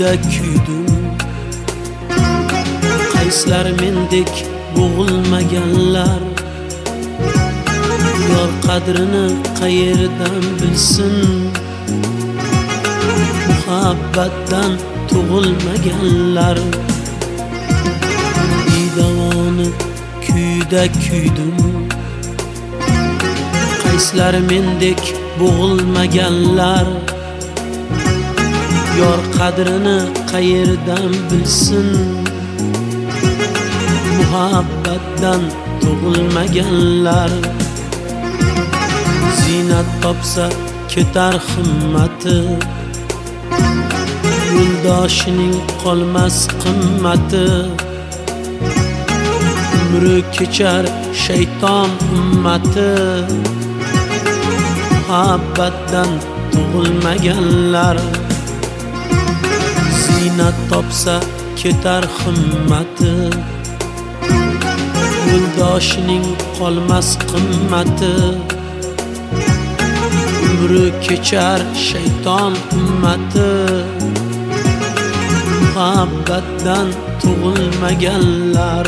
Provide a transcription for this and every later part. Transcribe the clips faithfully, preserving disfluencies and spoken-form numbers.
kuyda kuydim. Qayslar mendek bo'g'ilmaganlar, yor qadrini qayerdan bilsin. Muhabbatdan tug'ilmaganlar, bidavoni kuyda kuydim. Qayslar mendek bo'g'ilmaganlar, yor qadrini qayerdan bilsin. Muhabbatdan tug'ilmaganlar, zinat topsa ketar himmati, yo'ldoshining qolmas qimmati. Umri kechar shayton ummati, muhabbatdan tug'ilmaganlar. Zinat topsa ketar himmati, yo'ldoshining qolmas qimmati. Umri kechar shayton ummati, muhabbatdan tug'ilmaganlar.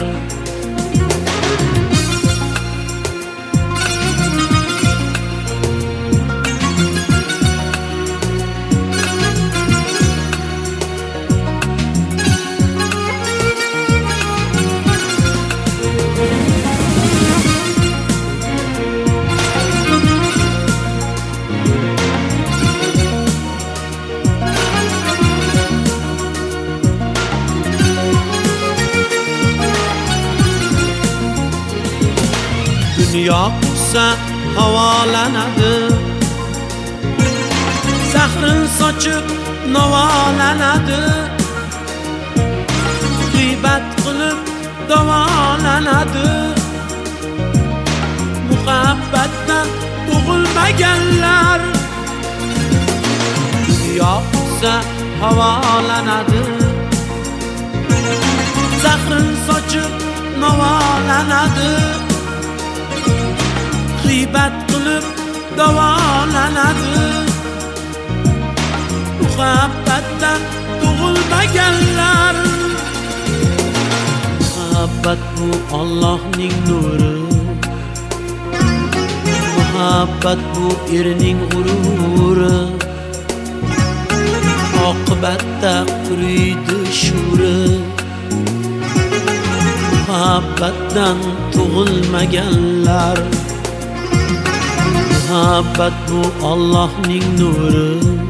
Dunyo qursa havolanadi, zahrin sochib navolanadi. G'iybat qilib davolanadi, muhabbatdan tug'ilmaganlar. Dunyo qursa havolanadi, zahrin sochib navolanadi. G'iybat qilib davolanadi, muhabbatdan tug'ilmaganlar. Muhabbat bu Allohning nuri, muhabbat bu erning g'ururi. Oqibatda quriydi shuri, muhabbatdan tug'ilmaganlar. Muhabbat bu Allohning nuri,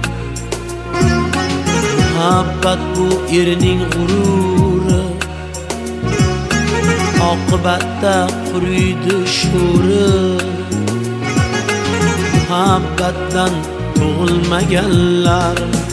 muhabbat bu erning g'ururi. Oqibatda quriydi shuri, muhabbatdan tug'ilmaganlar.